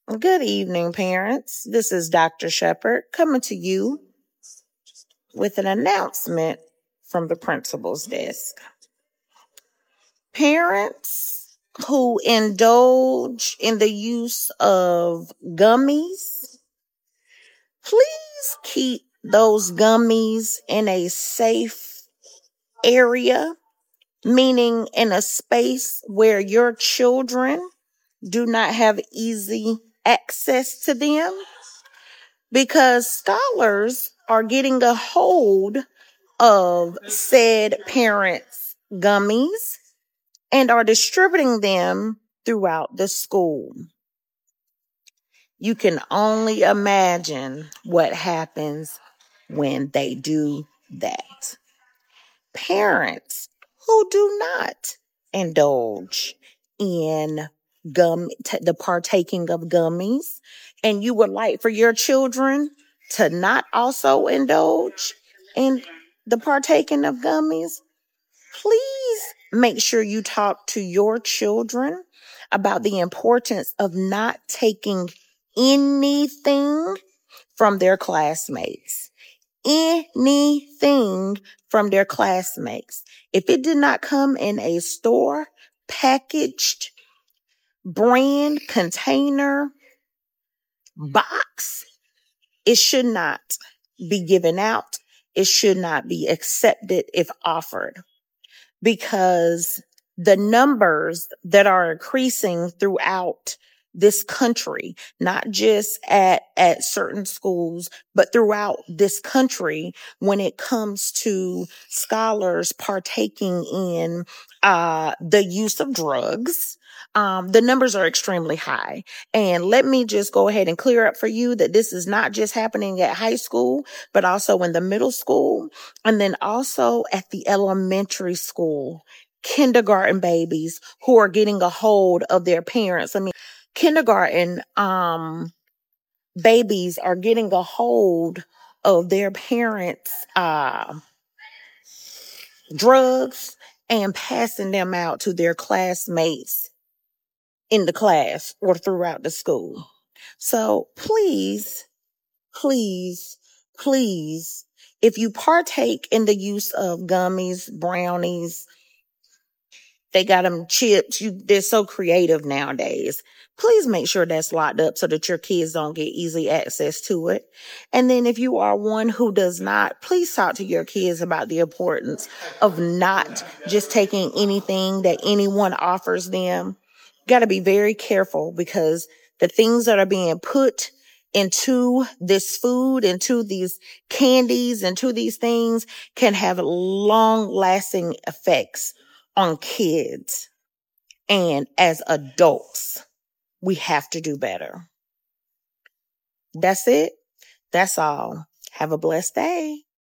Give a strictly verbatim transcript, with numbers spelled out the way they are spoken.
Good evening, parents. This is Doctor Shepherd coming to you with an announcement from the principal's desk. Parents who indulge in the use of gummies, please keep those gummies in a safe area, meaning in a space where your children do not have easy access to them, because scholars are getting a hold of said parents' gummies and are distributing them throughout the school. You can only imagine what happens when they do that. Parents who do not indulge in gum, t- the partaking of gummies, and you would like for your children to not also indulge in the partaking of gummies, please make sure you talk to your children about the importance of not taking anything from their classmates. Anything from their classmates. If it did not come in a store, packaged, brand, container, box, it should not be given out. It should not be accepted if offered, because the numbers that are increasing throughout this country, not just at, at certain schools, but throughout this country, when it comes to scholars partaking in uh, the use of drugs, um, the numbers are extremely high. And let me just go ahead and clear up for you that this is not just happening at high school, but also in the middle school, and then also at the elementary school. Kindergarten babies who are getting a hold of their parents. I mean, kindergarten um babies are getting a hold of their parents' uh drugs and passing them out to their classmates in the class or throughout the school. So please, please, please, if you partake in the use of gummies, brownies, they got them chips. You, they're so creative nowadays. Please make sure that's locked up so that your kids don't get easy access to it. And then if you are one who does not, please talk to your kids about the importance of not just taking anything that anyone offers them. Got to be very careful, because the things that are being put into this food, into these candies, into these things can have long lasting effects on kids. And as adults, we have to do better. That's it. That's all. Have a blessed day.